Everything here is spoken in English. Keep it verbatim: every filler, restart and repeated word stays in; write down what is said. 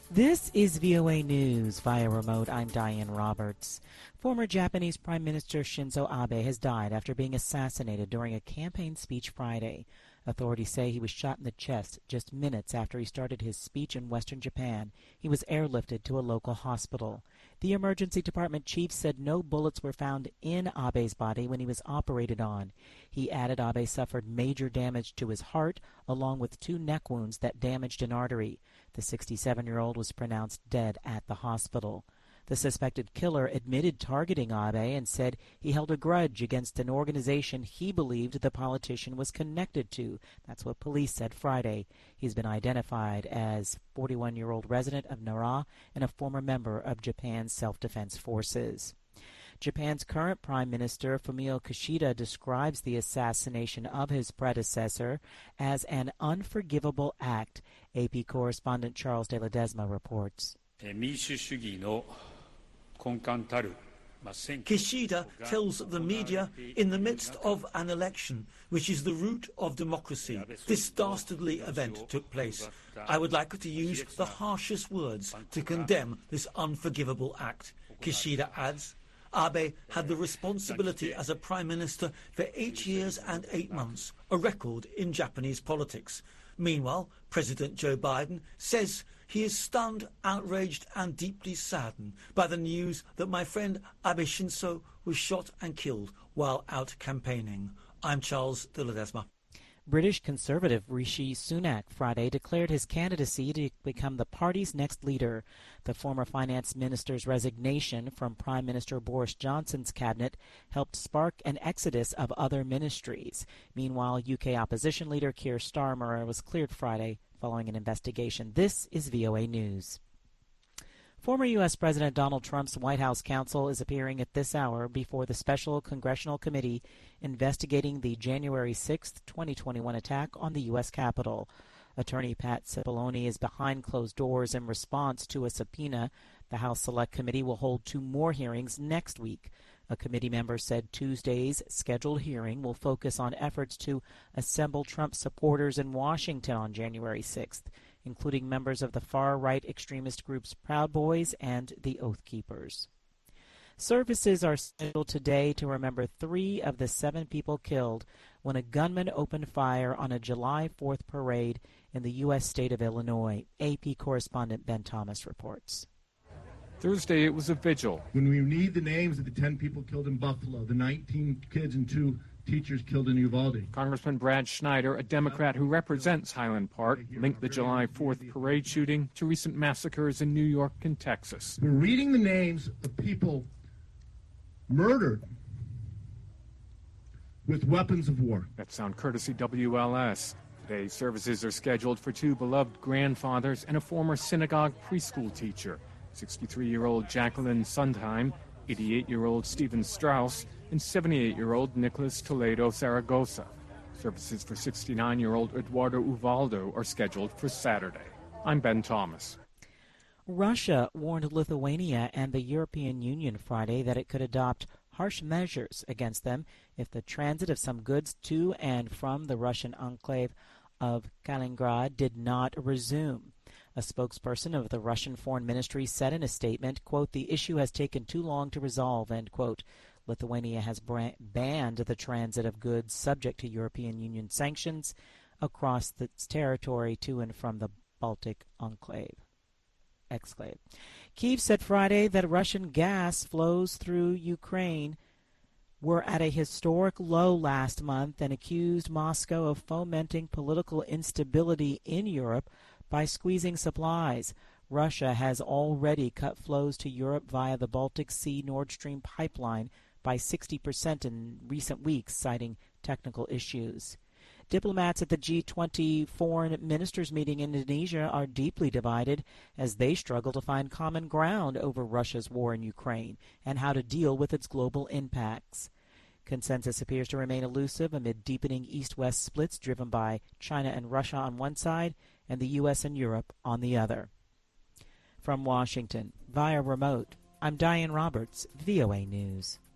This is V O A News via remote. I'm Diane Roberts. Former Japanese Prime Minister Shinzo Abe has died after being assassinated during a campaign speech Friday. Authorities say he was shot in the chest just minutes after he started his speech in western Japan. He was airlifted to a local hospital. The emergency department chief said no bullets were found in Abe's body when he was operated on. He added Abe suffered major damage to his heart, along with two neck wounds that damaged an artery. The sixty-seven-year-old was pronounced dead at the hospital. The suspected killer admitted targeting Abe and said he held a grudge against an organization he believed the politician was connected to. That's what police said Friday. He's been identified as forty-one-year-old resident of Nara and a former member of Japan's self-defense forces. Japan's current Prime Minister Fumio Kishida describes the assassination of his predecessor as an unforgivable act. A P correspondent Charles de Ledesma reports. Kishida tells the media, in the midst of an election, which is the root of democracy, this dastardly event took place. I would like to use the harshest words to condemn this unforgivable act. Kishida adds, Abe had the responsibility as a prime minister for eight years and eight months, a record in Japanese politics. Meanwhile, President Joe Biden says he is stunned, outraged and deeply saddened by the news that my friend Abe Shinzo was shot and killed while out campaigning. I'm Charles de Ledesma. British Conservative Rishi Sunak Friday declared his candidacy to become the party's next leader. The former finance minister's resignation from Prime Minister Boris Johnson's cabinet helped spark an exodus of other ministries. Meanwhile, U K opposition leader Keir Starmer was cleared Friday following an investigation. This is V O A News. Former U S. President Donald Trump's White House counsel is appearing at this hour before the Special Congressional Committee investigating the January sixth, twenty twenty-one attack on the U S. Capitol. Attorney Pat Cipollone is behind closed doors in response to a subpoena. The House Select Committee will hold two more hearings next week. A committee member said Tuesday's scheduled hearing will focus on efforts to assemble Trump supporters in Washington on January sixth, including members of the far-right extremist groups Proud Boys and the Oath Keepers. Services are scheduled today to remember three of the seven people killed when a gunman opened fire on a July fourth parade in the U S state of Illinois. A P correspondent Ben Thomas reports. Thursday, it was a vigil. When we need the names of the ten people killed in Buffalo, the nineteen kids and two teachers killed in Uvalde. Congressman Brad Schneider, a Democrat who represents Highland Park, linked the July fourth parade shooting to recent massacres in New York and Texas. We're reading the names of people murdered with weapons of war. That sound courtesy W L S. Today, services are scheduled for two beloved grandfathers and a former synagogue preschool teacher, sixty-three-year-old Jacqueline Sondheim, eighty-eight-year-old Stephen Strauss, and seventy-eight-year-old Nicholas Toledo Zaragoza. Services for sixty-nine-year-old Eduardo Uvaldo are scheduled for Saturday. I'm Ben Thomas. Russia warned Lithuania and the European Union Friday that it could adopt harsh measures against them if the transit of some goods to and from the Russian enclave of Kaliningrad did not resume. A spokesperson of the Russian Foreign Ministry said in a statement, quote, "The issue has taken too long to resolve," end quote. Lithuania has banned the transit of goods subject to European Union sanctions across its territory to and from the Baltic enclave. Exclave. Kyiv said Friday that Russian gas flows through Ukraine were at a historic low last month and accused Moscow of fomenting political instability in Europe by squeezing supplies. Russia has already cut flows to Europe via the Baltic Sea Nord Stream pipeline by sixty percent in recent weeks, citing technical issues. Diplomats at the G twenty foreign ministers meeting in Indonesia are deeply divided as they struggle to find common ground over Russia's war in Ukraine and how to deal with its global impacts. Consensus appears to remain elusive amid deepening east-west splits driven by China and Russia on one side and the U S and Europe on the other. From Washington, via remote, I'm Diane Roberts, V O A News.